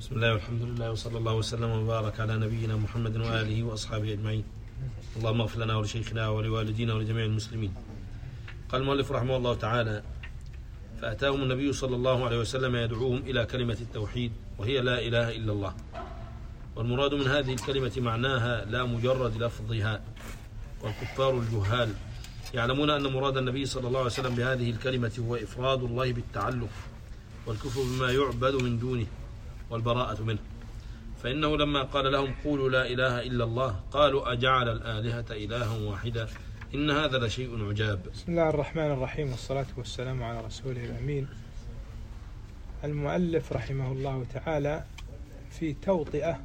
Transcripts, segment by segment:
بسم الله والحمد لله وصلى الله وسلم وبارك على نبينا محمد وآله وأصحابه أجمعين. اللهم اغفر لنا ولشيخنا ولوالدينا ولجميع المسلمين. قال المؤلف رحمه الله تعالى: فأتاهم النبي صلى الله عليه وسلم يدعوهم إلى كلمة التوحيد وهي لا إله إلا الله. والمراد من هذه الكلمة معناها لا مجرد لفظها. والكفار الجهال يعلمون أن مراد النبي صلى الله عليه وسلم بهذه الكلمة هو إفراد الله بالتعلق والكفر بما يعبد من دونه والبراءة منه، فإنه لما قال لهم قولوا لا إله إلا الله قالوا أجعل الآلهة إلها واحدا إن هذا لشيء عجاب. بسم الله الرحمن الرحيم، والصلاة والسلام على رسوله الأمين. المؤلف رحمه الله تعالى في توطئة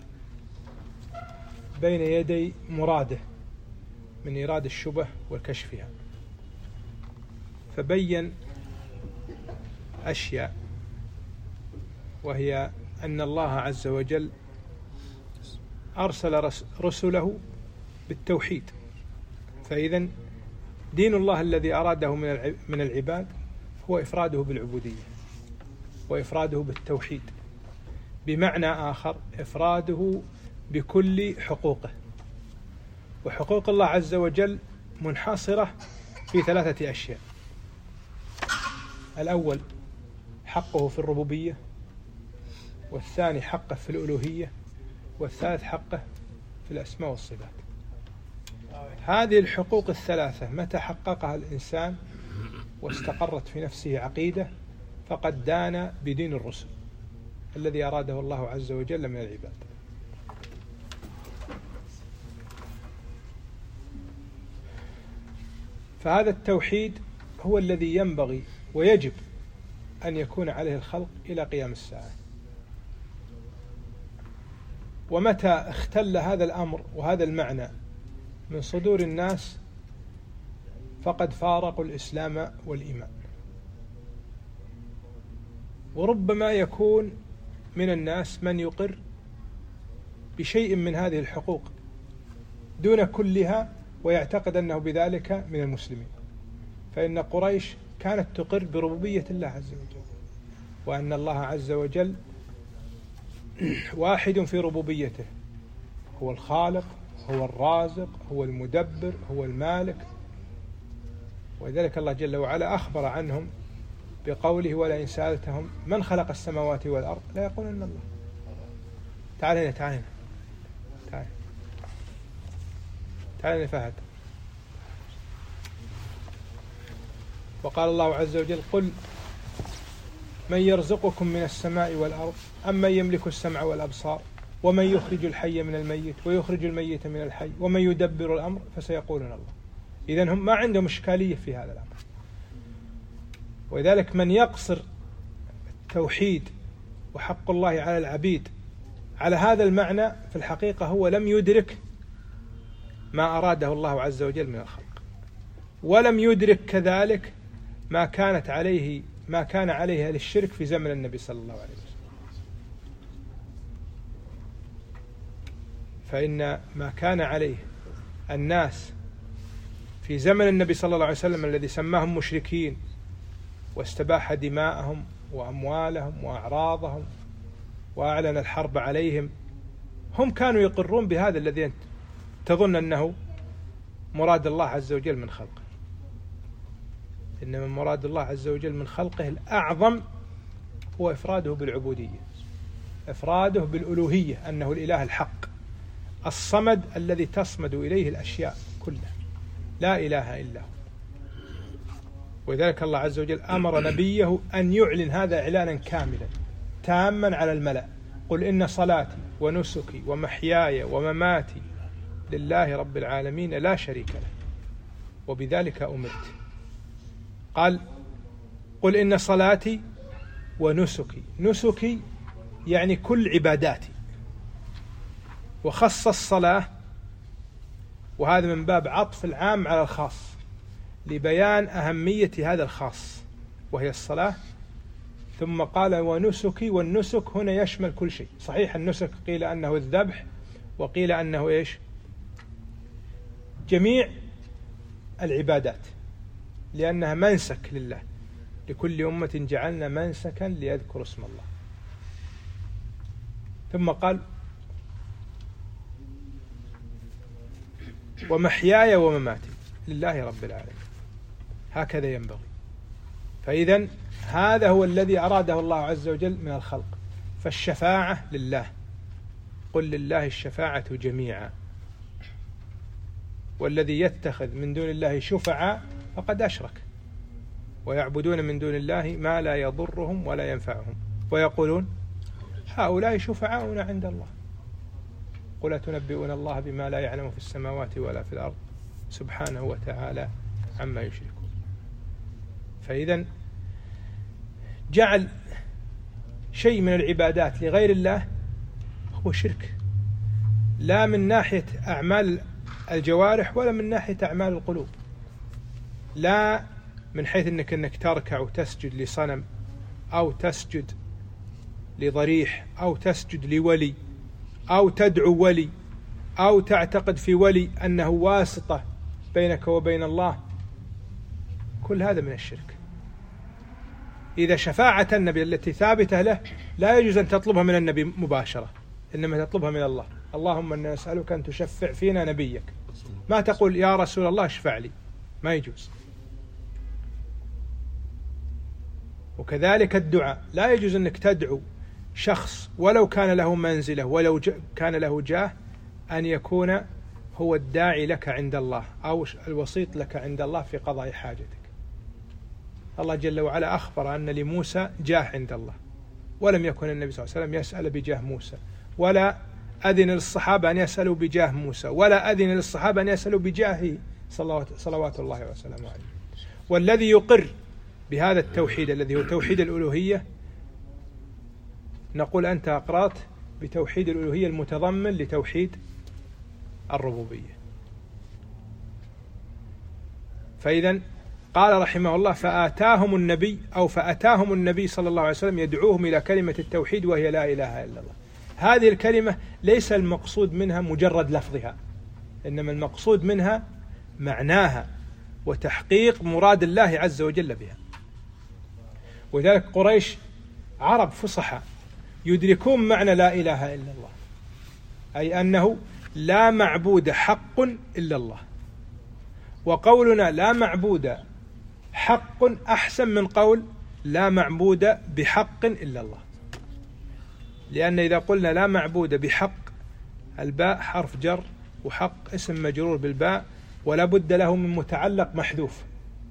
بين يدي مراده من إيراد الشبه وكشفها، فبين أشياء، وهي أن الله عز وجل أرسل رسله بالتوحيد، فإذا دين الله الذي أراده من العباد هو إفراده بالعبودية وإفراده بالتوحيد، بمعنى آخر إفراده بكل حقوقه. وحقوق الله عز وجل منحصرة في 3 أشياء: الأول حقه في الربوبية، والثاني حقه في الألوهية، والثالث حقه في الأسماء والصفات. هذه الحقوق ال3 متى حققها الإنسان واستقرت في نفسه عقيدة فقد دان بدين الرسل الذي أراده الله عز وجل من العباد. فهذا التوحيد هو الذي ينبغي ويجب أن يكون عليه الخلق إلى قيام الساعة. ومتى اختل هذا الأمر وهذا المعنى من صدور الناس فقد فارقوا الإسلام والإيمان. وربما يكون من الناس من يقر بشيء من هذه الحقوق دون كلها ويعتقد أنه بذلك من المسلمين، فإن قريش كانت تقر بربوبية الله عز وجل، وأن الله عز وجل واحد في ربوبيته، هو الخالق، هو الرازق، هو المدبر، هو المالك. ولذلك الله جل وعلا أخبر عنهم بقوله: ولئن سألتهم من خلق السماوات والأرض لا يقولون الله. تعال هنا تعال هنا فهد. وقال الله عز وجل: قل من يرزقكم من السماء والأرض أم من يملك السمع والأبصار ومن يخرج الحي من الميت ويخرج الميت من الحي ومن يدبر الأمر فسيقولون الله. إذن هم ما عندهم إشكالية في هذا الأمر. ولذلك من يقصر التوحيد وحق الله على العبيد على هذا المعنى في الحقيقة هو لم يدرك ما أراده الله عز وجل من الخلق، ولم يدرك كذلك ما كان عليه أهل الشرك في زمن النبي صلى الله عليه وسلم. فإن ما كان عليه الناس في زمن النبي صلى الله عليه وسلم الذي سماهم مشركين واستباح دماءهم وأموالهم وأعراضهم وأعلن الحرب عليهم، هم كانوا يقرون بهذا الذي أنت تظن أنه مراد الله عز وجل من خلقه. إنما مراد الله عز وجل من خلقه الأعظم هو إفراده بالعبودية، إفراده بالألوهية، أنه الإله الحق الصمد الذي تصمد إليه الأشياء كلها، لا إله إلا هو. ولذلك الله عز وجل أمر نبيه أن يعلن هذا إعلانا كاملا تاما على الملأ: قل إن صلاتي ونسكي ومحياي ومماتي لله رب العالمين لا شريك له وبذلك أمرت. قال: قل إن صلاتي ونسكي، نسكي يعني كل عباداتي، وخص الصلاة، وهذا من باب عطف العام على الخاص لبيان أهمية هذا الخاص وهي الصلاة. ثم قال: ونسكي، والنسك هنا يشمل كل شيء. صحيح النسك قيل أنه الذبح، وقيل أنه إيش؟ جميع العبادات، لأنها منسك لله، لكل أمة جعلنا منسكا ليذكروا اسم الله. ثم قال ومحياي ومماتي لله رب العالمين. هكذا ينبغي. فإذن هذا هو الذي أراده الله عز وجل من الخلق. فالشفاعة لله، قل لله الشفاعة جميعا، والذي يتخذ من دون الله شفعاء فقد أشرك، ويعبدون من دون الله ما لا يضرهم ولا ينفعهم، ويقولون هؤلاء شفعاؤنا عند الله، قل أتنبئون الله بما لا يعلم في السماوات ولا في الأرض سبحانه وتعالى عما يشركون. فإذا جعل شيء من العبادات لغير الله هو شرك، لا من ناحية أعمال الجوارح ولا من ناحية أعمال القلوب، لا من حيث أنك تركع وتسجد لصنم أو تسجد لضريح أو تسجد لولي أو تدعو ولي أو تعتقد في ولي أنه واسطة بينك وبين الله، كل هذا من الشرك. إذا شفاعة النبي التي ثابتة له لا يجوز أن تطلبها من النبي مباشرة، إنما تطلبها من الله. اللهم إنا نسألك أن تشفع فينا نبيك، ما تقول يا رسول الله اشفع لي، ما يجوز. وكذلك الدعاء، لا يجوز أنك تدعو شخص ولو كان له منزلة ولو كان له جاه أن يكون هو الداعي لك عند الله أو الوسيط لك عند الله في قضاء حاجتك. الله جل وعلا أخبر أن لموسى جاه عند الله، ولم يكن النبي صلى الله عليه وسلم يسأل بجاه موسى، ولا أذن للصحابة أن يسألوا بجاه موسى، ولا أذن للصحابة أن يسألوا بجاهه صلوات الله وسلامه عليه. والذي يقر بهذا التوحيد الذي هو توحيد الألوهية، نقول أنت أقرأت بتوحيد الألوهية المتضمن لتوحيد الربوبية. فإذا قال رحمه الله فآتاهم النبي صلى الله عليه وسلم يدعوهم إلى كلمة التوحيد وهي لا إله إلا الله. هذه الكلمة ليس المقصود منها مجرد لفظها، إنما المقصود منها معناها وتحقيق مراد الله عز وجل بها. ولذلك قريش عرب فصحى يدركون معنى لا إله إلا الله، أي أنه لا معبود حق إلا الله، وقولنا لا معبود حق أحسن من قول لا معبود بحق إلا الله، لأن إذا قلنا لا معبود بحق، الباء حرف جر وحق اسم مجرور بالباء ولا بد له من متعلق محذوف،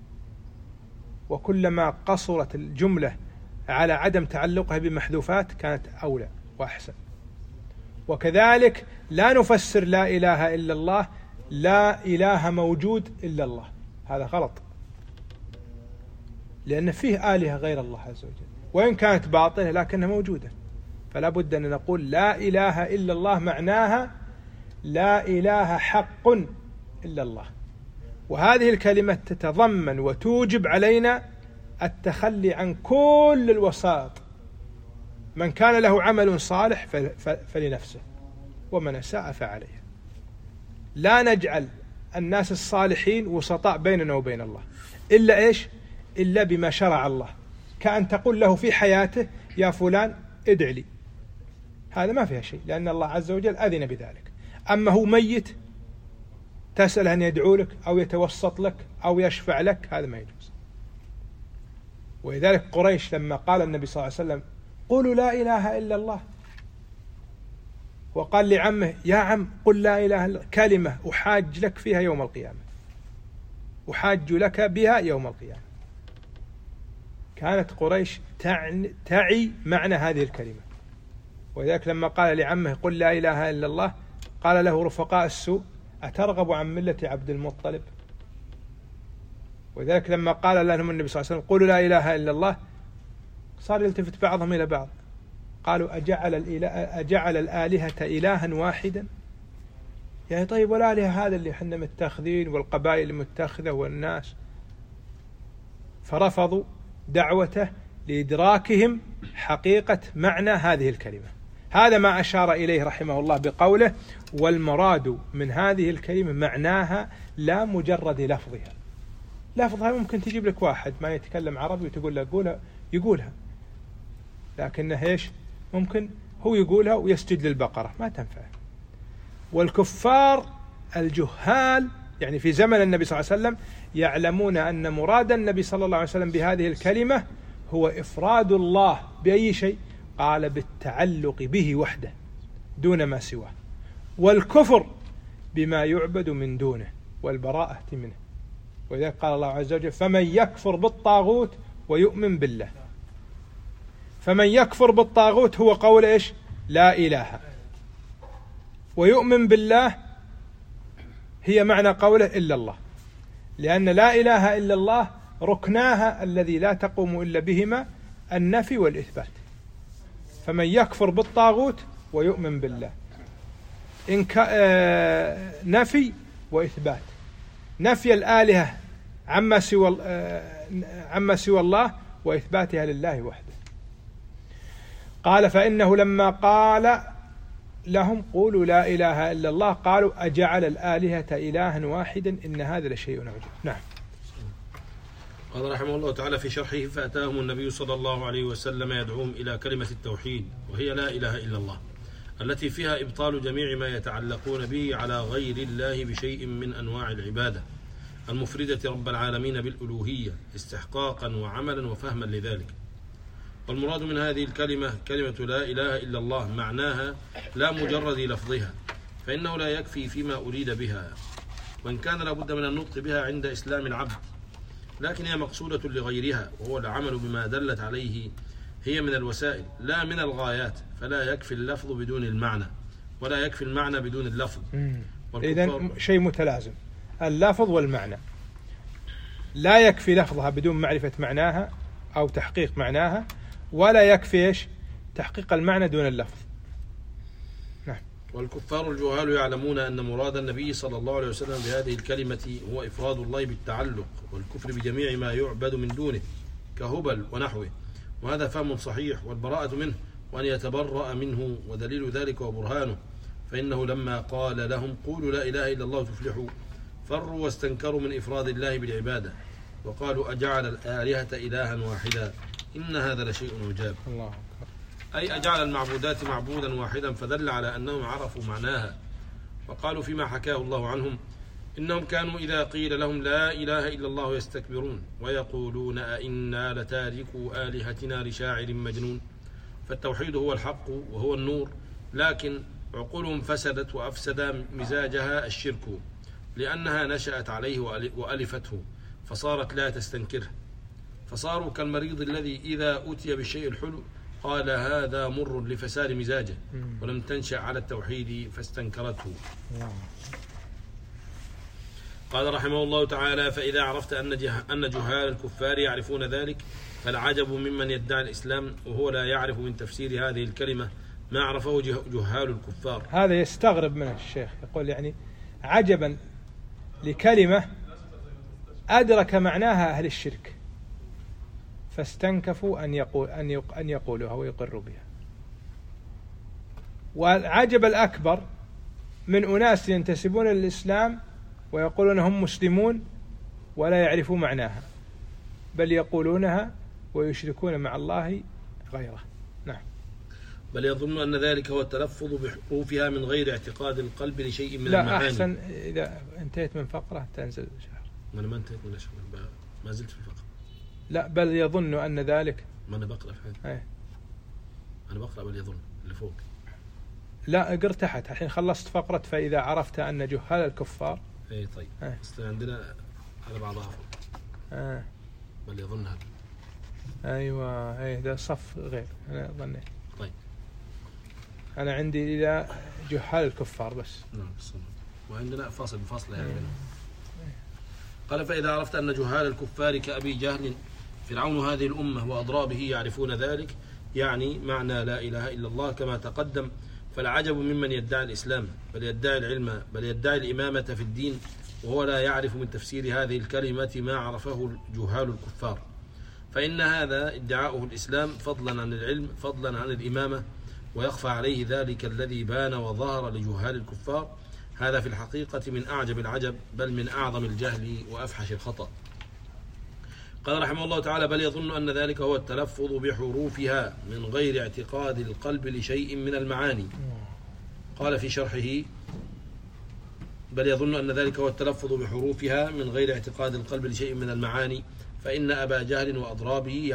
وكلما قصرت الجملة على عدم تعلقها بمحذوفات كانت أولى وأحسن. وكذلك لا نفسر لا إله إلا الله لا إله موجود إلا الله، هذا غلط، لأن فيه آلهة غير الله عز وجل وإن كانت باطلة لكنها موجودة، فلا بد أن نقول لا إله إلا الله معناها لا إله حق إلا الله. وهذه الكلمة تتضمن وتوجب علينا التخلي عن كل الوسائط. من كان له عمل صالح فلنفسه ومن أساء فعليه. لا نجعل الناس الصالحين وسطاء بيننا وبين الله إلا إيش؟ إلا بما شرع الله، كأن تقول له في حياته يا فلان ادع لي، هذا ما فيها شيء لأن الله عز وجل أذن بذلك. أما هو ميت تسأل أن يدعو لك أو يتوسط لك أو يشفع لك، هذا ما يجوز. ولذلك قريش لما قال النبي صلى الله عليه وسلم قولوا لا إله إلا الله، وقال لعمه يا عم قل لا إله إلا كلمة أحاج لك فيها يوم القيامة، أحاج لك بها يوم القيامة. كانت قريش تعي معنى هذه الكلمة. ولذلك لما قال لعمه قل لا إله إلا الله قال له رفقاء السوء أترغب عن ملة عبد المطلب؟ ولذلك لما قال لهم النبي صلى الله عليه وسلم قولوا لا إله إلا الله صار يلتفت بعضهم إلى بعض، قالوا أجعل الآلهة إلها واحدا؟ يعني طيب والآلهة هذا اللي حنا متخذين والقبائل المتخذة والناس. فرفضوا دعوته لإدراكهم حقيقة معنى هذه الكلمة. هذا ما أشار إليه رحمه الله بقوله والمراد من هذه الكلمة معناها لا مجرد لفظها. لفظها ممكن تجيب لك واحد ما يتكلم عربي وتقول له يقولها، لكنها إيش؟ ممكن هو يقولها ويسجد للبقرة ما تنفع. والكفار الجهال يعني في زمن النبي صلى الله عليه وسلم يعلمون أن مراد النبي صلى الله عليه وسلم بهذه الكلمة هو إفراد الله بأي شيء؟ قال بالتعلق به وحده دون ما سواه، والكفر بما يعبد من دونه والبراءة منه. ولذلك قال الله عز وجل فمن يكفر بالطاغوت ويؤمن بالله. فمن يكفر بالطاغوت هو قول إيش؟ لا إله. ويؤمن بالله هي معنى قوله إلا الله، لأن لا إله إلا الله ركناها الذي لا تقوم إلا بهما النفي والإثبات. فمن يكفر بالطاغوت ويؤمن بالله نفي وإثبات. نفي الآلهة عما سوى الله وإثباتها لله وحده. قال فإنه لما قال لهم قولوا لا إله إلا الله قالوا أجعل الآلهة إلها واحدا إن هذا لشيء عجيب. نعم. قال رحمه الله تعالى في شرحه فأتاهم النبي صلى الله عليه وسلم يدعوهم إلى كلمة التوحيد وهي لا إله إلا الله التي فيها إبطال جميع ما يتعلقون به على غير الله بشيء من أنواع العبادة المفردة رب العالمين بالألوهية استحقاقا وعملا وفهما لذلك. والمراد من هذه الكلمة كلمة لا إله إلا الله معناها لا مجرد لفظها، فإنه لا يكفي فيما أريد بها، وإن كان لابد من النطق بها عند إسلام العبد، لكن هي مقصودة لغيرها وهو العمل بما دلت عليه. هي من الوسائل لا من الغايات، فلا يكفي اللفظ بدون المعنى ولا يكفي المعنى بدون اللفظ. إذن شيء متلازم، اللفظ والمعنى. لا يكفي لفظها بدون معرفة معناها أو تحقيق معناها، ولا يكفي إيش؟ تحقيق المعنى دون اللفظ. نعم. والكفار الجهال يعلمون أن مراد النبي صلى الله عليه وسلم بهذه الكلمة هو إفراد الله بالتعلق والكفر بجميع ما يعبد من دونه كهبل ونحوه، وهذا فهم صحيح، والبراءة منه وأن يتبرأ منه، ودليل ذلك وبرهانه فإنه لما قال لهم قولوا لا إله إلا الله تفلحوا فروا واستنكروا من إفراد الله بالعبادة وقالوا أجعل الآلهة إلها واحدا إن هذا لشيء عجاب. الله. أي أجعل المعبودات معبودا واحدا، فدل على أنهم عرفوا معناها. وقالوا فيما حكاه الله عنهم إنهم كانوا إذا قيل لهم لا إله إلا الله يستكبرون ويقولون أئنا لتاركوا آلهتنا لشاعر مجنون. فالتوحيد هو الحق وهو النور، لكن عقولهم فسدت وأفسد مزاجها الشرك لأنها نشأت عليه وألفته فصارت لا تستنكره، فصاروا كالمريض الذي إذا أتي بالشيء الحلو قال هذا مر لفساد مزاجه، ولم تنشأ على التوحيد فاستنكرته. قال رحمه الله تعالى فإذا عرفت أن جهال الكفار يعرفون ذلك فالعجب ممن يدعي الإسلام وهو لا يعرف من تفسير هذه الكلمة ما عرفه جهال الكفار. هذا يستغرب منه الشيخ، يقول يعني عجبا لكلمة أدرك معناها أهل الشرك فاستنكفوا أن يقولوها ويقروا بها. والعجب الأكبر من أناس ينتسبون للإسلام ويقولون هم مسلمون ولا يعرفوا معناها، بل يقولونها ويشركون مع الله غيره. نعم. بل يظن أن ذلك هو التلفظ بحروفها من غير اعتقاد القلب لشيء من لا المعاني. لا، أحسن إذا انتهيت من فقرة تنزل شهر. ما أنا ما انتهيت من شهر، ما زلت في الفقرة. لا، بل يظن أن ذلك. ما أنا بقرأ في هذا. أنا بقرأ بل يظن اللي فوق. لا، اقر تحت الحين خلصت فقرة فإذا عرفت أن جهال الكفار. إيه طيب. عندنا على بعضها فوق. بل يظن هذا. أيوة، إيه ده صف غير أنا ظنيت. طيب. أنا عندي إلى جهال الكفار بس. نعم بالصلاة. وعندنا فاصل بفاصل يعني بينهم. قال فإذا عرفت أن جهال الكفار كأبي جهل فرعون هذه الأمة وأضرابه يعرفون ذلك، يعني معنى لا إله إلا الله كما تقدم، فالعجب ممن يدعي الإسلام بل يدعي العلم بل يدعي الإمامة في الدين وهو لا يعرف من تفسير هذه الكلمة ما عرفه جهال الكفار، فإن هذا ادعاؤه الإسلام فضلا عن العلم فضلا عن الإمامة، ويخفى عليه ذلك الذي بان وظهر لجهال الكفار. هذا في الحقيقة من أعجب العجب بل من أعظم الجهل وأفحش الخطأ. قال رحمه الله تعالى: بل يظن أن ذلك هو التلفظ بحروفها من غير اعتقاد القلب لشيء من المعاني. قال في شرحه: بل يظن أن ذلك هو التلفظ بحروفها من غير اعتقاد القلب لشيء من المعاني، فإن أبا جهل وأضرابه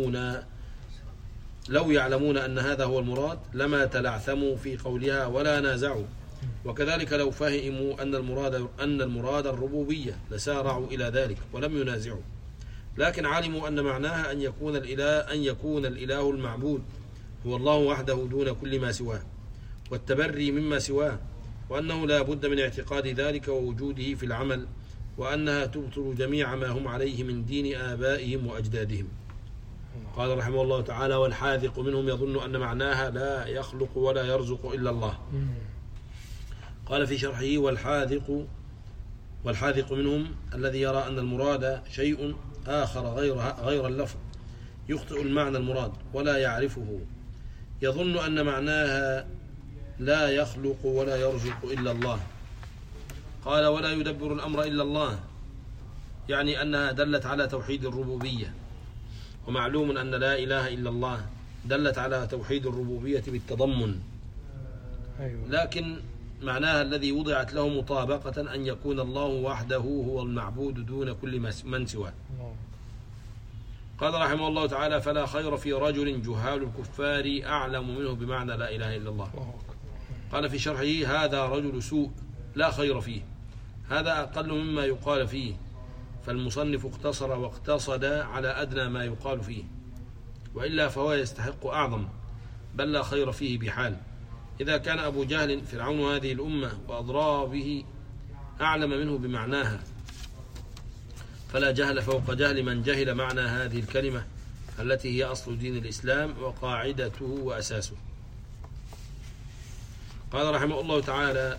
لو يعلمون أن هذا هو المراد لما تلعثموا في قولها ولا نازعوا، وكذلك لو فهموا أن المراد الربوبية لسارعوا إلى ذلك ولم ينازعوا، لكن علموا أن معناها أن يكون الإله المعبود هو الله وحده دون كل ما سواه، والتبري مما سواه، وأنه لا بد من اعتقاد ذلك ووجوده في العمل، وأنها تبطل جميع ما هم عليه من دين آبائهم وأجدادهم. قال رحمه الله تعالى: والحاذق منهم يظن أن معناها لا يخلق ولا يرزق إلا الله. قال في شرحه: والحاذق منهم الذي يرى أن المراد شيء آخر غير اللفظ يخطئ المعنى المراد ولا يعرفه، يظن أن معناها لا يخلق ولا يرزق إلا الله. قال: ولا يدبر الأمر إلا الله، يعني أنها دلت على توحيد الربوبية، ومعلوم أن لا إله إلا الله دلت على توحيد الربوبية بالتضمن، لكن معناها الذي وضعت له مطابقة أن يكون الله وحده هو المعبود دون كل من سواه. قال رحمه الله تعالى: فلا خير في رجل جهال الكفار أعلم منه بمعنى لا إله إلا الله. قال في شرحه: هذا رجل سوء لا خير فيه، هذا أقل مما يقال فيه، فالمصنف اقتصر واقتصد على أدنى ما يقال فيه، وإلا فهو يستحق أعظم، بل لا خير فيه بحال. إذا كان أبو جهل فرعون هذه الأمة وأضرابه أعلم منه بمعناها، فلا جهل فوق جهل من جهل معنى هذه الكلمة التي هي أصل دين الإسلام وقاعدته وأساسه. قال رحمه الله تعالى: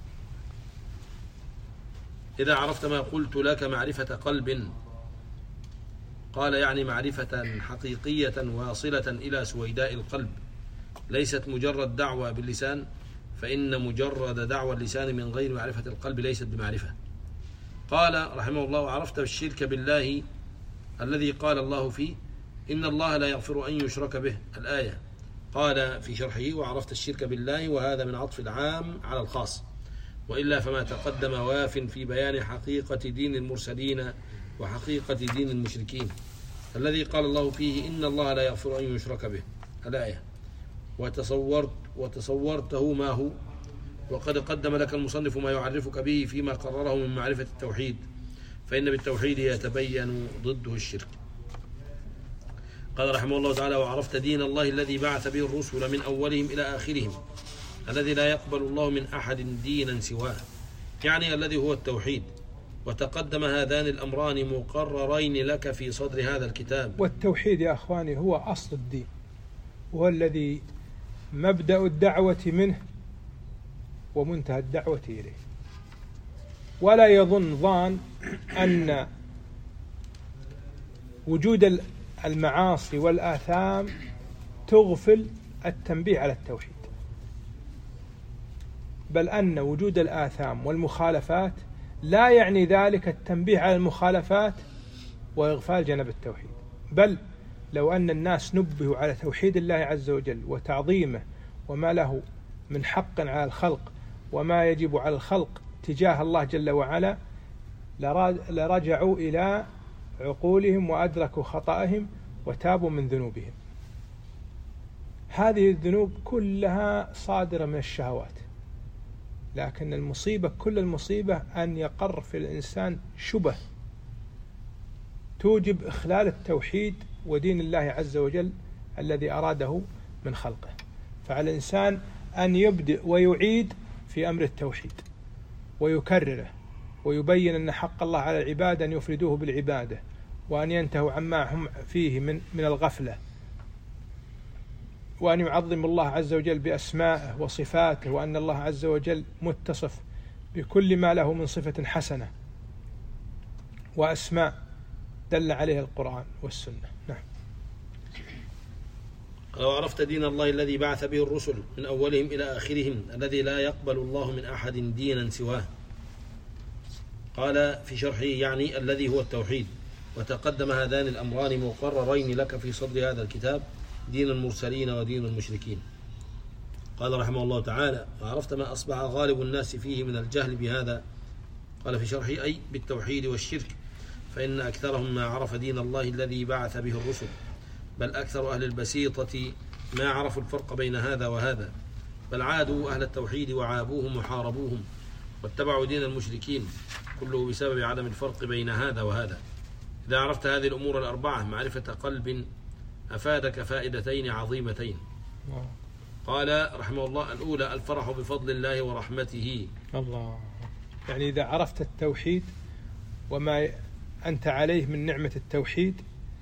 إذا عرفت ما قلت لك معرفة قلب، قال يعني معرفة حقيقية واصلة إلى سويداء القلب، ليست مجرد دعوة باللسان، فإن مجرد دعوة اللسان من غير معرفة القلب ليست بمعرفة. قال رحمه الله: وعرفت الشرك بالله الذي قال الله فيه: إن الله لا يغفر أن يشرك به، الآية. قال في شرحه: وعرفت الشرك بالله، وهذا من عطف العام على الخاص، وإلا فما تقدم واف في بيان حقيقة دين المرسلين وحقيقة دين المشركين، الذي قال الله فيه: إن الله لا يغفر أن يشرك به، الآية. وتصورته ما هو، وقد قدم لك المصنف ما يعرفك به فيما قرره من معرفة التوحيد، فإن بالتوحيد يتبين ضده الشرك. قال رحمه الله تعالى: وعرفت دين الله الذي بعث به الرسل من أولهم إلى آخرهم، الذي لا يقبل الله من أحد دينا سواه، يعني الذي هو التوحيد. وتقدم هذان الأمران مقررين لك في صدر هذا الكتاب. والتوحيد يا أخواني هو أصل الدين، وهو الذي مبدأ الدعوة منه ومنتهى الدعوة إليه. ولا يظن ظان أن وجود المعاصي والآثام تغفل التنبيه على التوحيد، بل أن وجود الآثام والمخالفات لا يعني ذلك التنبيه على المخالفات وإغفال جانب التوحيد، بل لو أن الناس نبهوا على توحيد الله عز وجل وتعظيمه وما له من حق على الخلق وما يجب على الخلق تجاه الله جل وعلا لرجعوا إلى عقولهم وأدركوا خطأهم وتابوا من ذنوبهم. هذه الذنوب كلها صادرة من الشهوات، لكن المصيبة كل المصيبة أن يقر في الإنسان شبه توجب إخلال التوحيد ودين الله عز وجل الذي أراده من خلقه. فعلى الإنسان أن يبدأ ويعيد في أمر التوحيد ويكرره ويبين أن حق الله على العباد أن يفردوه بالعبادة، وأن ينتهوا عما هم فيه من الغفلة، وأن يعظم الله عز وجل بأسمائه وصفاته، وأن الله عز وجل متصف بكل ما له من صفة حسنة وأسماء دل عليها القرآن والسنة. نعم. لو عرفت دين الله الذي بعث به الرسل من أولهم إلى آخرهم، الذي لا يقبل الله من أحد دينا سواه. قال في شرحه: يعني الذي هو التوحيد، وتقدم هذان الأمران مقررين لك في صدر هذا الكتاب: دين المرسلين ودين المشركين. قال رحمه الله تعالى: وعرفت ما أصبح غالب الناس فيه من الجهل بهذا. قال في شرحه: أي بالتوحيد والشرك، فإن أكثرهم ما عرف دين الله الذي بعث به الرسل، بل أكثر أهل البسيطة ما عرفوا الفرق بين هذا وهذا، بل عادوا أهل التوحيد وعابوهم وحاربوهم واتبعوا دين المشركين، كله بسبب عدم الفرق بين هذا وهذا. إذا عرفت هذه الأمور الأربعة معرفة قلب أفادك فائدتين عظيمتين. قال رحمه الله: الأولى الفرح بفضل الله ورحمته. الله، يعني إذا عرفت التوحيد وما أنت عليه من نعمة التوحيد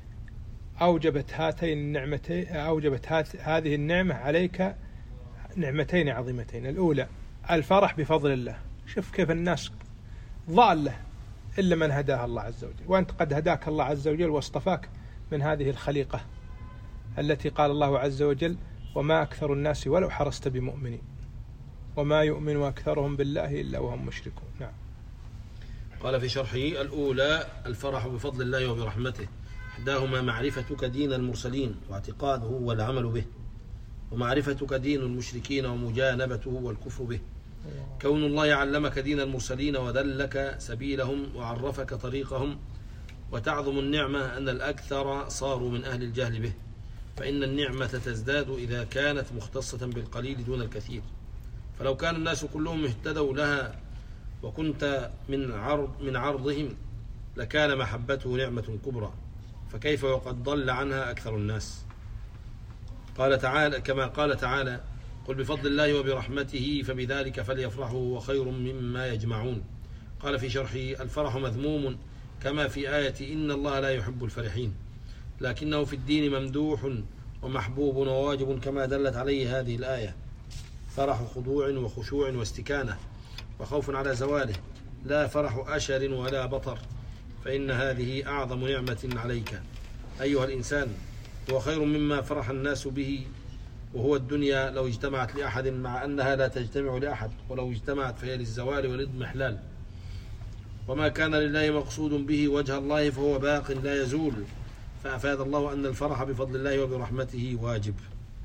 أوجبت هاتين النعمتين، هذه النعمة عليك نعمتين عظيمتين. الأولى الفرح بفضل الله. شوف كيف الناس ضالة إلا من هداها الله عز وجل، وأنت قد هداك الله عز وجل واصطفاك من هذه الخليقة التي قال الله عز وجل: وما أكثر الناس ولو حرصت بمؤمنين وما يؤمن أكثرهم بالله إلا وهم مشركون. نعم. قال في شرحه: الأولى الفرح بفضل الله وبرحمته، إحداهما معرفتك دين المرسلين واعتقاده والعمل به، ومعرفتك دين المشركين ومجانبته والكفر به. كون الله علمك دين المرسلين ودلك سبيلهم وعرفك طريقهم. وتعظم النعمة أن الأكثر صاروا من أهل الجهل به، فإن النعمة تزداد إذا كانت مختصة بالقليل دون الكثير. فلو كان الناس كلهم اهتدوا لها وكنت من عرضهم لكان محبته نعمة كبرى، فكيف وقد ضل عنها أكثر الناس. قال تعالى كما قال تعالى: قل بفضل الله وبرحمته فبذلك فليفرحوا هو خير مما يجمعون. قال في شرحه: الفرح مذموم كما في آية إن الله لا يحب الفرحين، لكنه في الدين ممدوح ومحبوب وواجب كما دلت عليه هذه الآية. فرح خضوع وخشوع واستكانة وخوف على زواله، لا فرح أشر ولا بطر، فإن هذه أعظم نعمة عليك أيها الإنسان، هو خير مما فرح الناس به. وهو الدنيا لو اجتمعت لأحد، مع أنها لا تجتمع لأحد، ولو اجتمعت فهي للزوال وللإضمحلال. وما كان لله مقصود به وجه الله فهو باق لا يزول. فأفاد الله أن الفرح بفضل الله وبرحمته واجب.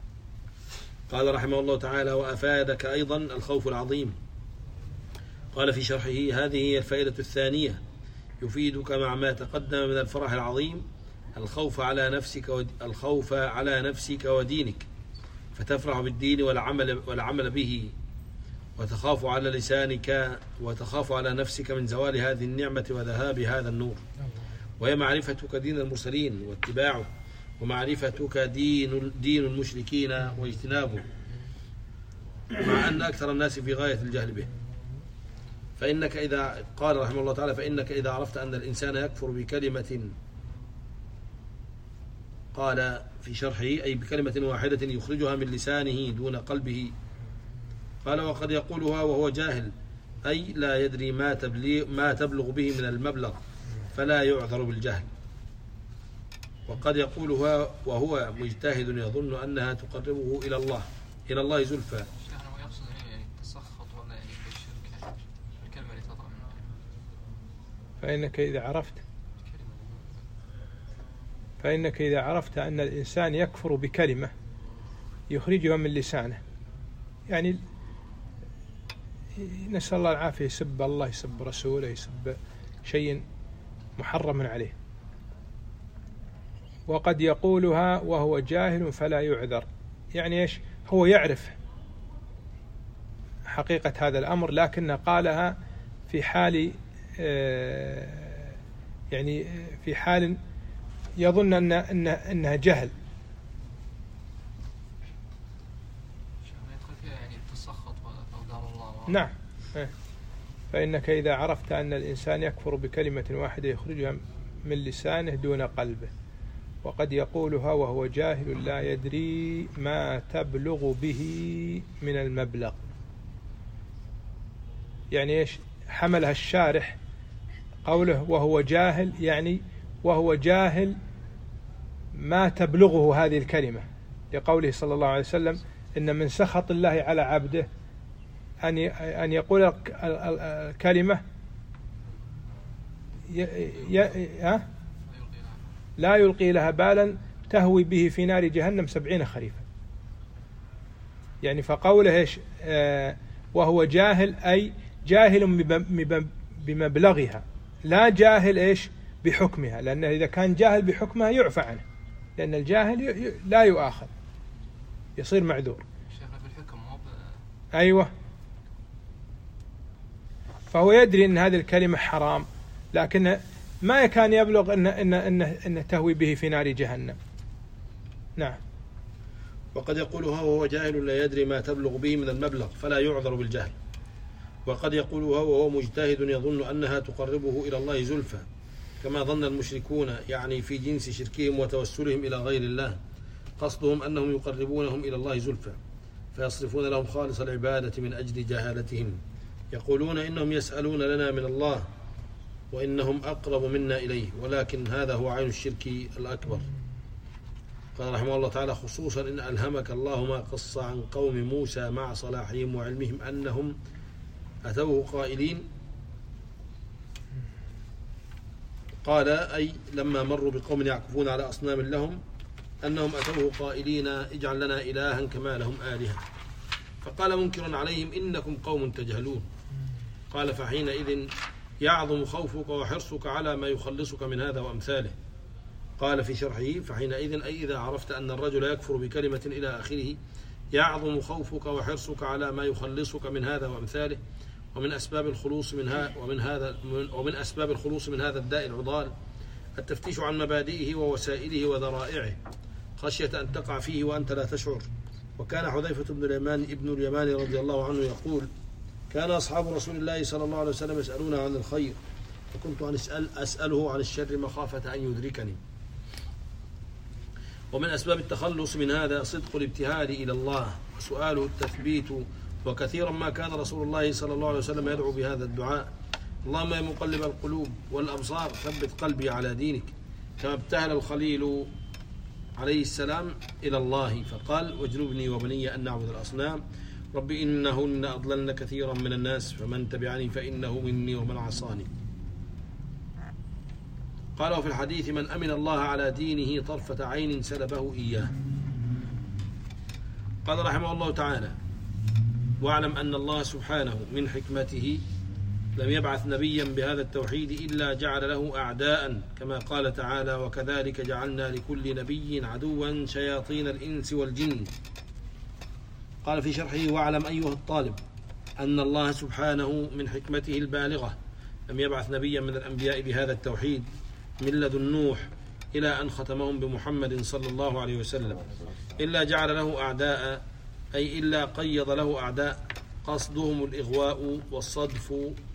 قال رحمه الله تعالى: وأفادك أيضا الخوف العظيم. قال في شرحه: هذه هي الفائدة الثانية، يفيدك مع ما تقدم من الفرح العظيم الخوف على نفسك ودينك، فتفرح بالدين والعمل به، وتخاف على لسانك وتخاف على نفسك من زوال هذه النعمة وذهاب هذا النور. وهي معرفتك دين المرسلين واتباعه، ومعرفتك دين المشركين واجتنابه، مع أن أكثر الناس في غاية الجهل به. فإنك إذا قال رحمه الله تعالى: فإنك إذا عرفت أن الإنسان يكفر بكلمة، قال في شرحه: أي بكلمة واحدة يخرجها من لسانه دون قلبه. قال: وقد يقولها وهو جاهل، أي لا يدري ما تبلغ به من المبلغ، فلا يعذر بالجهل. وقد يقولها وهو مجتهد يظن أنها تقربه إلى الله زلفى. فإنك إذا عرفت أن الإنسان يكفر بكلمة يخرجها من لسانه، يعني نسأل الله العافية، يسب الله، يسب رسوله، يسب شيء محرم عليه، وقد يقولها وهو جاهل فلا يعذر. يعني إيش؟ هو يعرف حقيقة هذا الأمر، لكنه قالها في حال يعني في حال يظن أنها جهل. نعم. فإنك إذا عرفت أن الإنسان يكفر بكلمة واحدة يخرجها من لسانه دون قلبه، وقد يقولها وهو جاهل لا يدري ما تبلغ به من المبلغ. يعني إيش؟ حملها الشارح قوله وهو جاهل، يعني وهو جاهل ما تبلغه هذه الكلمة، لقوله صلى الله عليه وسلم: إن من سخط الله على عبده أن يقول الكلمة لا يلقي لها بالا تهوي به في نار جهنم 70 خريفا. يعني فقوله إيش وهو جاهل، أي جاهل بمبلغها، لا جاهل إيش بحكمها، لأن إذا كان جاهل بحكمها يعفى عنه، لأن الجاهل لا يؤاخذ، يصير معذور. في الحكم أيوة، فهو يدري أن هذه الكلمة حرام، لكن ما كان يبلغ أن تهوي به في نار جهنم. نعم. وقد يقولها وهو جاهل لا يدري ما تبلغ به من المبلغ فلا يعذر بالجهل، وقد يقولها وهو مجتهد يظن أنها تقربه إلى الله زلفى، كما ظن المشركون، يعني في جنس شركهم وتوسلهم إلى غير الله، قصدهم أنهم يقربونهم إلى الله زلفى، فيصرفون لهم خالص العبادة من أجل جهالتهم، يقولون إنهم يسألون لنا من الله وإنهم أقرب منا إليه، ولكن هذا هو عين الشرك الأكبر. قال رحمه الله تعالى: خصوصا إن ألهمك الله ما قص عن قوم موسى مع صلاحهم وعلمهم أنهم أتوه قائلين. قال أي لما مروا بقوم يعكفون على أصنام لهم أنهم أتوه قائلين اجعل لنا إلها كما لهم آلهة، فقال منكرا عليهم إنكم قوم تجهلون. قال فحينئذ يعظم خوفك وحرصك على ما يخلصك من هذا وأمثاله. قال في شرحه: فحينئذ أي إذا عرفت أن الرجل يكفر بكلمة إلى آخره يعظم خوفك وحرصك على ما يخلصك من هذا وأمثاله، ومن أسباب الخلوص ومن أسباب الخلوص من هذا الداء العضال التفتيش عن مبادئه ووسائله وذرائعه خشية أن تقع فيه وأنت لا تشعر. وكان حذيفة ابن اليمان رضي الله عنه يقول: كان أصحاب رسول الله صلى الله عليه وسلم يسألون عن الخير، فكنت أسأله عن الشر مخافة أن يدركني. ومن أسباب التخلص من هذا صدق الابتهال إلى الله وسؤاله التثبيت، وكثيرا ما كان رسول الله صلى الله عليه وسلم يدعو بهذا الدعاء: اللهم يا مقلب القلوب والأبصار ثبت قلبي على دينك، كما ابتهل الخليل عليه السلام إلى الله فقال: واجنبني وبني أن نعبد الأصنام، رب إنهن أضللن كثيرا من الناس فمن تبعني فإنه مني ومن عصاني. قال: وفي الحديث: من أمن الله على دينه طرفة عين سلبه إياه. قال رحمه الله تعالى: واعلم أن الله سبحانه من حكمته لم يبعث نبيا بهذا التوحيد إلا جعل له أعداء، كما قال تعالى: وكذلك جعلنا لكل نبي عدوا شياطين الإنس والجن. قال في شرحه: واعلم أيها الطالب أن الله سبحانه من حكمته البالغة لم يبعث نبيا من الأنبياء بهذا التوحيد من لدن نوح إلى أن ختمهم بمحمد صلى الله عليه وسلم إلا جعل له أعداء، أي إلا قيض له أعداء قصدهم الإغواء والصدف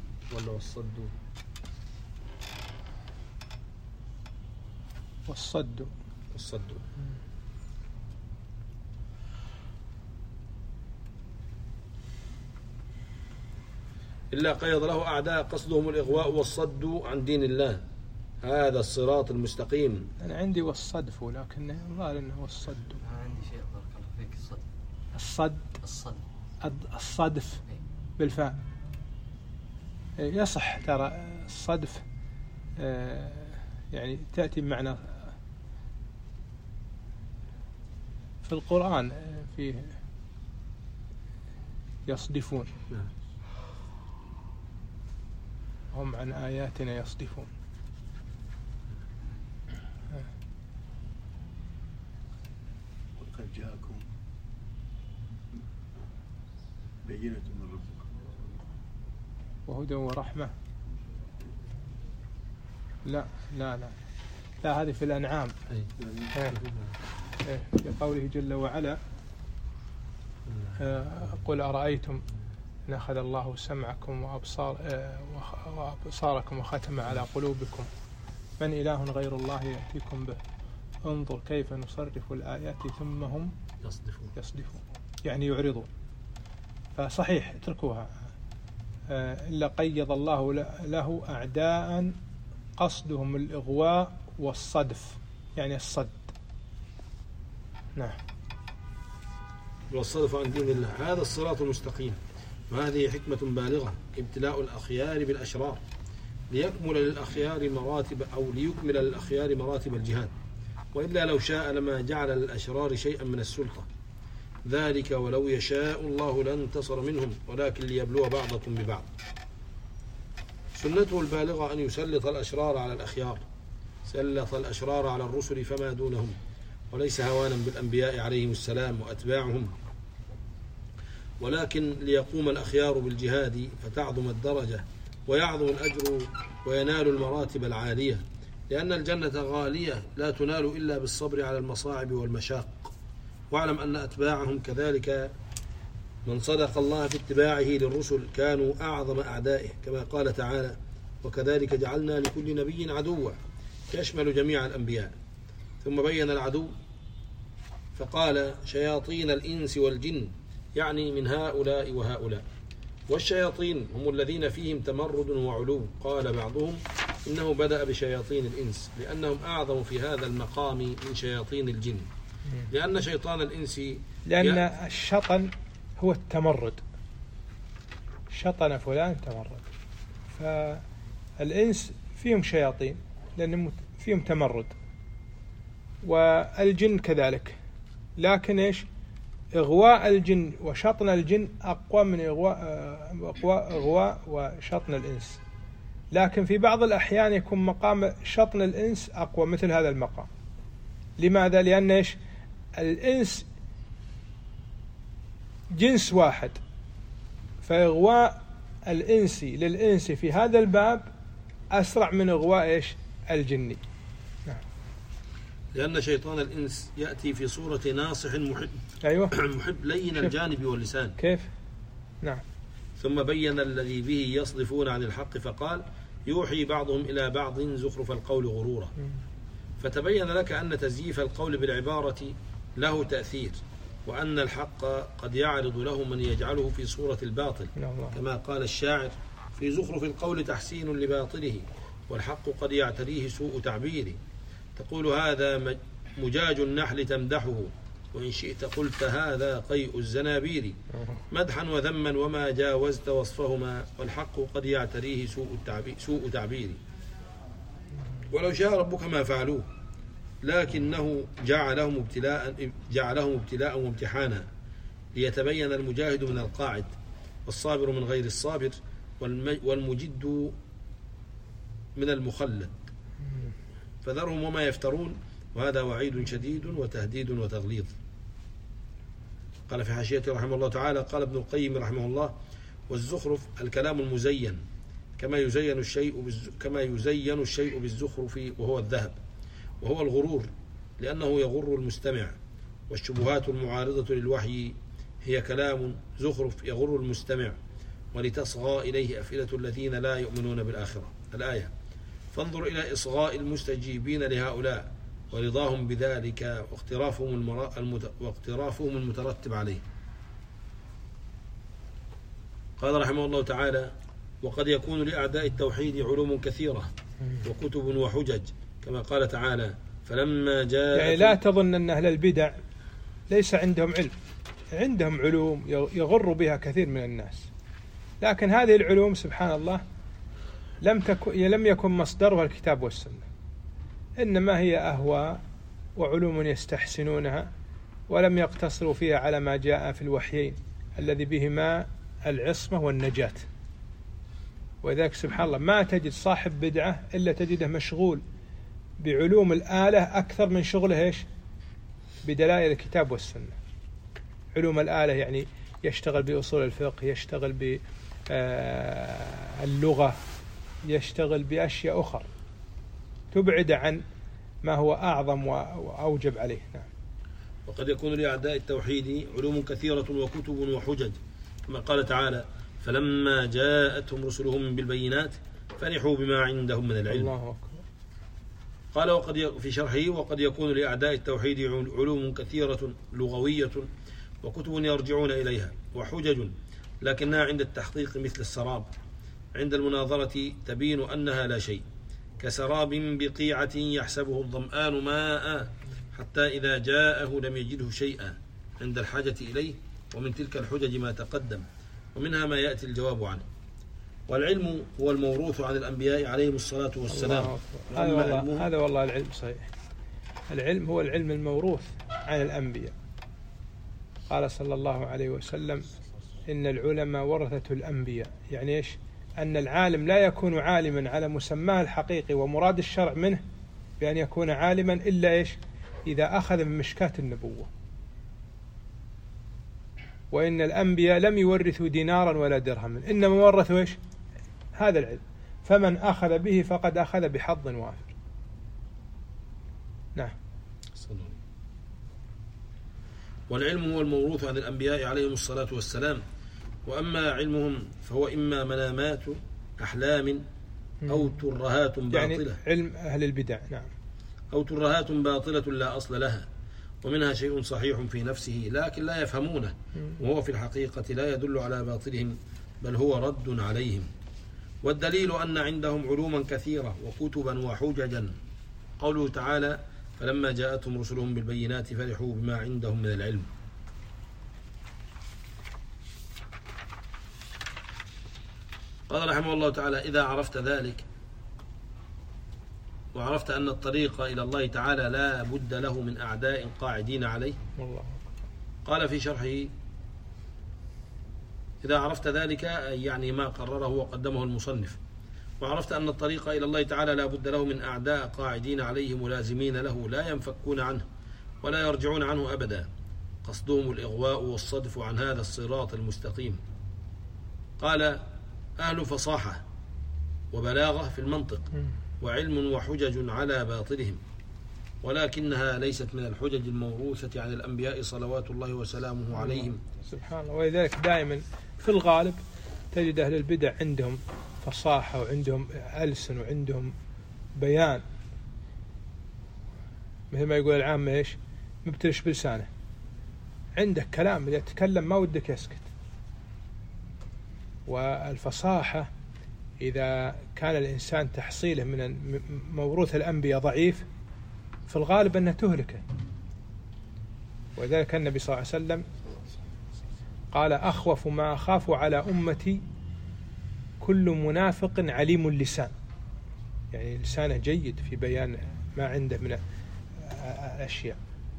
والصد إلا قيض له أعداء قصدهم الإغواء والصد عن دين الله، هذا الصراط المستقيم. أنا عندي والصدف، لكن الظاهر أنه هو الصد. عندي شيء بارك الله فيك. الصدف بالفاء يصح، ترى الصدف يعني تأتي بمعنى في القرآن فيه يصدفون، هم عن آياتنا يصدفون. وقد جاءكم بينة من ربكم وهدى ورحمة. لا هذه في الأنعام. في قوله جل وعلا: قل أرأيتم إن أخذ الله سمعكم وأبصاركم وختم على قلوبكم من إله غير الله يأتيكم به انظر كيف نصرف الآيات ثم هم يصدفون، يعني يعرضون. فصحيح اتركوها. إلا قيض الله له أعداء قصدهم الإغواء والصدف، يعني الصد. نعم. والصدف عن دين الله، هذا الصراط المستقيم، وهذه حكمة بالغة ابتلاء الأخيار بالأشرار، ليكمل للأخيار مراتب الجهاد، وإلا لو شاء لما جعل للأشرار شيئا من السلطة، ذلك ولو يشاء الله لانتصر منهم ولكن ليبلو بعضكم ببعض. سنته البالغة أن يسلط الأشرار على الأخيار، سلط الأشرار على الرسل فما دونهم، وليس هوانا بالأنبياء عليهم السلام وأتباعهم، ولكن ليقوم الأخيار بالجهاد فتعظم الدرجة ويعظم الأجر وينال المراتب العالية، لأن الجنة غالية لا تنال إلا بالصبر على المصاعب والمشاق. واعلم أن أتباعهم كذلك من صدق الله في اتباعه للرسل كانوا أعظم أعدائه، كما قال تعالى: وكذلك جعلنا لكل نبي عدوا، يشمل جميع الأنبياء. ثم بين العدو فقال: شياطين الإنس والجن، يعني من هؤلاء وهؤلاء. والشياطين هم الذين فيهم تمرد وعلو، قال بعضهم إنه بدأ بشياطين الإنس لأنهم أعظم في هذا المقام من شياطين الجن، لأن شيطان الإنس لأن الشطن هو التمرد، شطن فلان تمرد، فالإنس فيهم شياطين لأن فيهم تمرد، والجن كذلك، لكن إيش؟ إغواء الجن وشطن الجن أقوى من إغواء وشطن الإنس، لكن في بعض الأحيان يكون مقام شطن الإنس أقوى مثل هذا المقام. لماذا؟ لأن إيش؟ الإنس جنس واحد، فإغواء الإنس للإنس في هذا الباب أسرع من إغواء إيش؟ الجني. لأن شيطان الإنس يأتي في صورة ناصح محب، أيوة. محب لين الجانب واللسان. كيف؟ نعم. ثم بين الذي به يصدفون عن الحق فقال: يوحي بعضهم إلى بعض زخرف القول غرورا. فتبين لك أن تزييف القول بالعبارة له تأثير، وأن الحق قد يعرض له من يجعله في صورة الباطل، كما قال الشاعر: في زخرف القول تحسين لباطله، والحق قد يعتريه سوء تعبيره. تقول هذا مجاج النحل تمدحه، وإن شئت قلت هذا قيء الزنابير، مدحا وذما وما جاوزت وصفهما، والحق قد يعتريه سوء تعبير. ولو شاء ربك ما فعلوه، لكنه جعلهم ابتلاء وامتحانا، ليتبين المجاهد من القاعد، والصابر من غير الصابر، والمجد من المخلد، فذرهم وما يفترون، وهذا وعيد شديد وتهديد وتغليظ. قال في حاشيته رحمه الله تعالى: قال ابن القيم رحمه الله: والزخرف الكلام المزين، كما يزين الشيء بالزخرف وهو الذهب، وهو الغرور لأنه يغر المستمع. والشبهات المعارضة للوحي هي كلام زخرف يغر المستمع، ولتصغى إليه أفئدة الذين لا يؤمنون بالآخرة. الآية. فانظر إلى إصغاء المستجيبين لهؤلاء ورضاهم بذلك واقترافهم المترتب عليه. قال رحمه الله تعالى: وقد يكون لأعداء التوحيد علوم كثيرة وكتب وحجج، كما قال تعالى: فلما جاء. يعني لا تظن أن أهل البدع ليس عندهم علم، عندهم علوم يغر بها كثير من الناس، لكن هذه العلوم سبحان الله لم يكن مصدرها الكتاب والسنة، إنما هي أهواء وعلوم يستحسنونها، ولم يقتصروا فيها على ما جاء في الوحيين الذي بهما العصمة والنجاة. وذلك سبحان الله ما تجد صاحب بدعة إلا تجده مشغول بعلوم الآلة أكثر من شغله إيش؟ بدلائل الكتاب والسنة. علوم الآلة يعني يشتغل بأصول الفقه، يشتغل باللغة، يشتغل بأشياء أخرى تبعد عن ما هو أعظم وأوجب عليه. نعم. وقد يكون لأعداء التوحيد علوم كثيرة وكتب وحجج، كما قال تعالى: فلما جاءتهم رسلهم بالبينات فرحوا بما عندهم من العلم. الله أكبر. قال في شرحه: وقد يكون لأعداء التوحيد علوم كثيرة لغوية وكتب يرجعون إليها وحجج، لكنها عند التحقيق مثل السراب، عند المناظرة تبين أنها لا شيء، كسراب بقيعة يحسبه الظمآن ماء حتى إذا جاءه لم يجده شيئا عند الحاجة إليه. ومن تلك الحجج ما تقدم، ومنها ما يأتي الجواب عنه. والعلم هو الموروث عن الأنبياء عليهم الصلاة والسلام. هذا والله العلم صحيح. العلم هو العلم الموروث عن الأنبياء. قال صلى الله عليه وسلم إن العلماء ورثة الأنبياء. يعني إيش؟ أن العالم لا يكون عالما على مسماه الحقيقي ومراد الشرع منه بأن يكون عالما إلا إيش؟ إذا أخذ من مشكاة النبوة. وإن الأنبياء لم يورثوا دينارا ولا درهما، إنما ورثوا إيش؟ هذا العلم. فمن أخذ به فقد أخذ بحظ وافر. نعم. والعلم هو الموروث عن الأنبياء عليهم الصلاة والسلام. وأما علمهم فهو إما منامات أحلام أو ترهات باطلة، يعني علم أهل البدع. نعم. أو ترهات باطلة لا أصل لها، ومنها شيء صحيح في نفسه لكن لا يفهمونه، وهو في الحقيقة لا يدل على باطلهم بل هو رد عليهم. والدليل أن عندهم علوما كثيرة وكتبا وحججا. قوله تعالى فلما جاءتهم رسلهم بالبينات فرحوا بما عندهم من العلم. قال رحمه الله تعالى إذا عرفت ذلك وعرفت أن الطريق إلى الله تعالى لا بد له من أعداء قاعدين عليه. قال في شرحه إذا عرفت ذلك يعني ما قرره وقدمه المصنف. وعرفت أن الطريق إلى الله تعالى لا بد له من أعداء قاعدين عليه ملازمين له لا ينفكون عنه ولا يرجعون عنه أبدا، قصدهم الإغواء والصدف عن هذا الصراط المستقيم. قال أهل فصاحة وبلاغة في المنطق وعلم وحجج على باطلهم، ولكنها ليست من الحجج الموروثة عن الأنبياء صلوات الله وسلامه عليهم. سبحان الله. ولذلك دائما في الغالب تجد أهل البدع عندهم فصاحة وعندهم ألسن وعندهم بيان، مثل ما يقول العامة إيش؟ مبتلش بلسانه، عندك كلام إذا تتكلم ما ودك يسكت. والفصاحة إذا كان الإنسان تحصيله من موروث الأنبياء ضعيف في الغالب أنه تهلكه. ولذلك النبي صلى الله عليه وسلم قال أخوف ما أخاف على أمتي كل منافق عليم اللسان، يعني لسانه جيد في بيان ما عنده من الأشياء.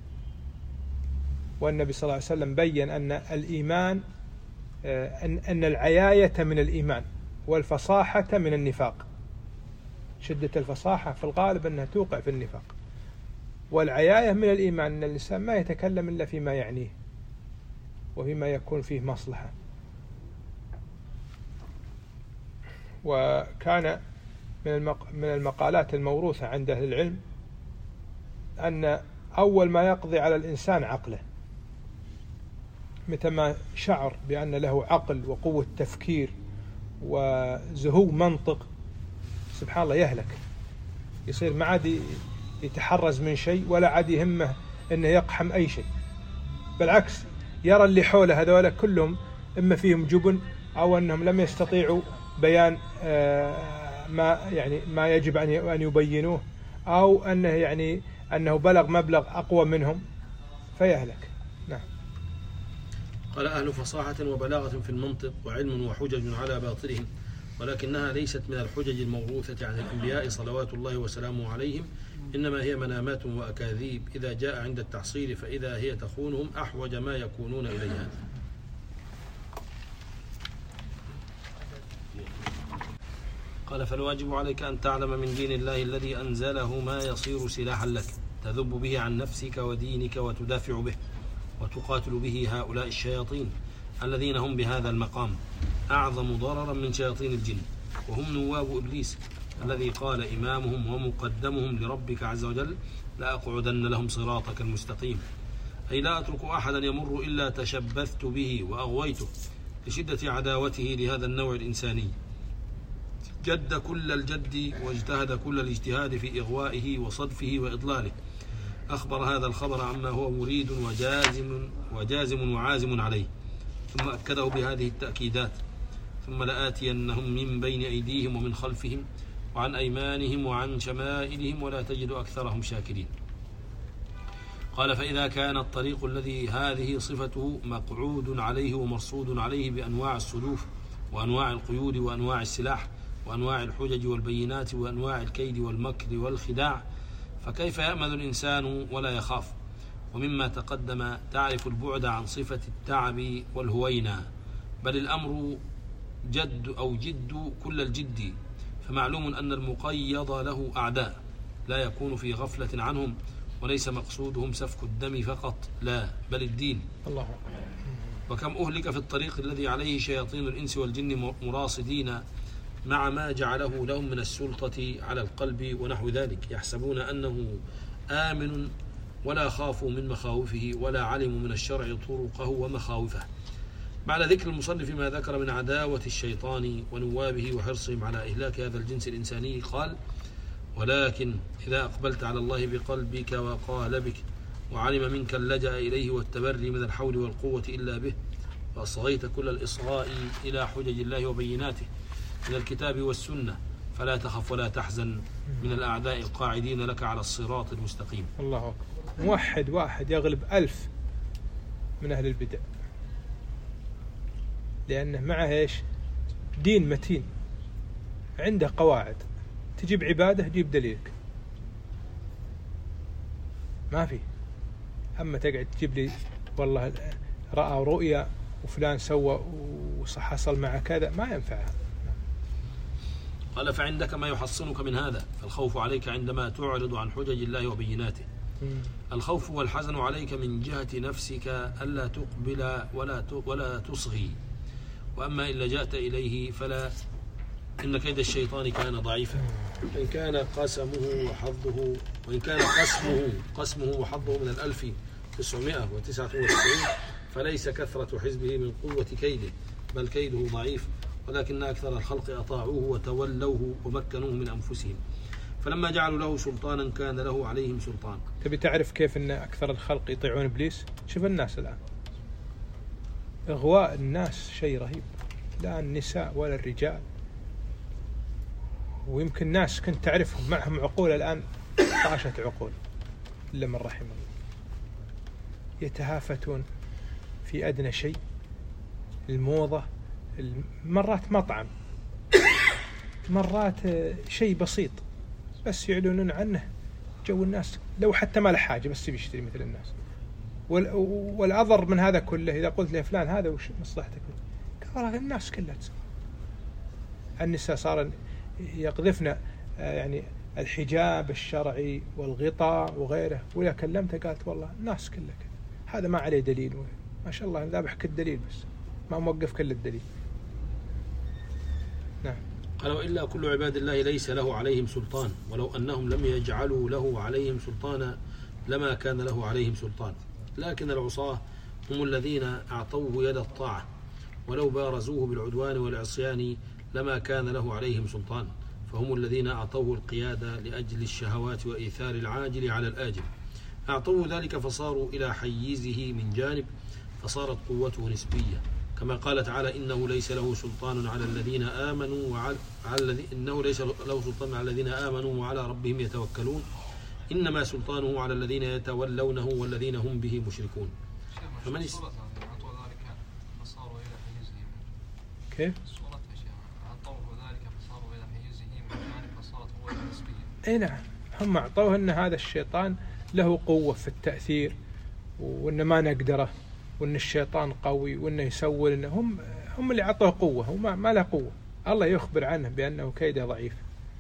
والنبي صلى الله عليه وسلم بيّن أن الإيمان أن العياية من الإيمان والفصاحة من النفاق. شدة الفصاحة في الغالب أنها توقع في النفاق، والعياية من الإيمان أن الإنسان ما يتكلم إلا فيما يعنيه وفيما يكون فيه مصلحة. وكان من المقالات الموروثة عند أهل العلم أن أول ما يقضي على الإنسان عقله، متى ما شعر بأن له عقل وقوة تفكير وزهو منطق سبحان الله يهلك، يصير ما عاد يتحرز من شيء ولا عاد يهمه أنه يقحم أي شيء، بالعكس يرى اللي حوله هذول كلهم إما فيهم جبن أو أنهم لم يستطيعوا بيان ما يجب أن يبينوه، أو أنه بلغ مبلغ أقوى منهم فيهلك. نعم. قال أهل فصاحة وبلاغة في المنطق وعلم وحجج على باطلهم، ولكنها ليست من الحجج الموروثة عن الأنبياء صلوات الله وسلامه عليهم، إنما هي منامات وأكاذيب إذا جاء عند التحصيل فإذا هي تخونهم أحوج ما يكونون إليها. قال فالواجب عليك أن تعلم من دين الله الذي أنزله ما يصير سلاحا لك تذب به عن نفسك ودينك وتدافع به وتقاتل به هؤلاء الشياطين الذين هم بهذا المقام أعظم ضررا من شياطين الجن، وهم نواب إبليس الذي قال إمامهم ومقدمهم لربك عز وجل لأقعدن لهم صراطك المستقيم، أي لا أترك أحدا يمر إلا تشبثت به وأغويته لشدة عداوته لهذا النوع الإنساني. جد كل الجد واجتهد كل الاجتهاد في إغوائه وصدفه وإضلاله. أخبر هذا الخبر عما هو مريد وجازم وعازم عليه، ثم أكده بهذه التأكيدات: ثم لآتينهم من بين أيديهم ومن خلفهم وعن أيمانهم وعن شمائلهم ولا تجد أكثرهم شاكرين. قال فإذا كان الطريق الذي هذه صفته مقعود عليه ومرصود عليه بأنواع السلوف وأنواع القيود وأنواع السلاح وأنواع الحجج والبينات وأنواع الكيد والمكر والخداع، فكيف يأمل الإنسان ولا يخاف؟ ومما تقدم تعرف البعد عن صفة التعب والهوينة، بل الأمر جد كل الجد، فمعلوم أن المقيض له أعداء لا يكون في غفلة عنهم، وليس مقصودهم سفك الدم فقط، لا بل الدين. الله. وكم أهلك في الطريق الذي عليه شياطين الإنس والجن مراصدين مع ما جعله لهم من السلطة على القلب ونحو ذلك، يحسبون أنه آمن ولا خافوا من مخاوفه ولا علموا من الشرع طرقه ومخاوفه. بعد ذكر المصنف ما ذكر من عداوة الشيطان ونوابه وحرصهم على إهلاك هذا الجنس الإنساني، قال: ولكن إذا أقبلت على الله بقلبك وقالبك وعلم منك اللجأ إليه والتبري من الحول والقوة إلا به، وأصغيت كل الإصغاء إلى حجج الله وبيناته من الكتاب والسنة، فلا تخف ولا تحزن من الأعداء القاعدين لك على الصراط المستقيم. الله أكبر. موحد واحد يغلب 1000 من أهل البدع، لأنه معه إيش؟ دين متين، عنده قواعد، تجيب عبادة جيب دليلك، ما في. أما تقعد تجيب لي والله رأى رؤيا وفلان سوى وحصل مع كذا، ما ينفعها. قال: فعندك ما يحصنك من هذا، فالخوف عليك عندما تعرض عن حجج الله وبيناته. الخوف والحزن عليك من جهة نفسك ألا تقبل ولا تصغي، وأما إن لجأت إليه فلا، إن كيد الشيطان كان ضعيفا، وإن كان قسمه وحظه من 1999 فليس كثرة حزبه من قوة كيده، بل كيده ضعيف، ولكن أكثر الخلق أطاعوه وتولوه ومكنوه من أنفسهم، فلما جعلوا له سلطانا كان له عليهم سلطان. تبي تعرف كيف أن أكثر الخلق يطيعون إبليس؟ شوف الناس الآن، إغواء الناس شيء رهيب، لا النساء ولا الرجال. ويمكن ناس كنت تعرفهم معهم عقول الآن طاشت عقول إلا من رحم الله، يتهافتون في أدنى شيء، الموضة، مرات مطعم، مرات شيء بسيط بس يعلنون عنه جو الناس، لو حتى ما له حاجة بس بيشتري مثل الناس. والأضر من هذا كله إذا قلت له فلان هذا وش مصلحتك، قال الناس كلها تسوي. النساء صار يقذفنا يعني الحجاب الشرعي والغطاء وغيره، ولا كلمته قالت والله الناس كلها كذا، هذا ما عليه دليل، ما شاء الله ذابح كالدليل بس ما موقف كل الدليل. نعم. قال: وإلا كل عباد الله ليس له عليهم سلطان، ولو أنهم لم يجعلوا له عليهم سلطانا لما كان له عليهم سلطان، لكن العصاة هم الذين أعطوه يد الطاعة، ولو بارزوه بالعدوان والعصيان لما كان له عليهم سلطان، فهم الذين أعطوه القيادة لأجل الشهوات وإيثار العاجل على الآجل، أعطوه ذلك فصاروا إلى حيزه من جانب، فصارت قوته نسبية، كما قال تعالى: إنه ليس له سلطان على الذين آمنوا وعلى ربهم يتوكلون، إنما سلطانه على الذين يتولونه والذين هم به مشركون. فمن كيف؟ اي نعم، هم اعطوه ان هذا الشيطان له قوة في التأثير، وان ما نقدره، وان الشيطان قوي، وانه يسول، انه هم اللي اعطوه قوة، هو ما له قوة. الله يخبر عنه بانه كيده ضعيف،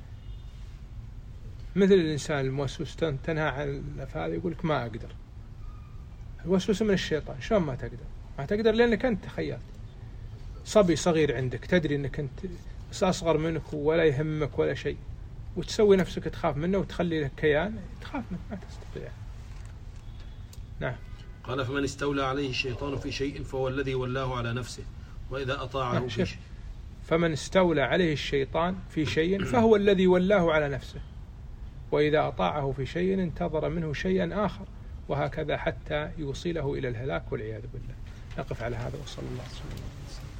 مثل الانسان الموسوس تنهى عن هذا يقول لك ما اقدر. الوسوسة من الشيطان، شلون ما تقدر؟ ما تقدر لانك انت تخيلت صبي صغير عندك، تدري انك انت اصغر منك ولا يهمك ولا شيء، وتسوي نفسك تخاف منه وتخلي لك كيان، تخاف منه ما تستطيع. نعم. قال: فمن استولى عليه الشيطان في شيء فهو الذي ولاه على نفسه، وإذا أطاعه في شيء. فمن استولى عليه الشيطان في شيء فهو الذي ولاه على نفسه، وإذا أطاعه في شيء انتظر منه شيئا آخر، وهكذا حتى يوصله إلى الهلاك والعياذ بالله. نقف على هذا، وصلى الله عليه وسلم.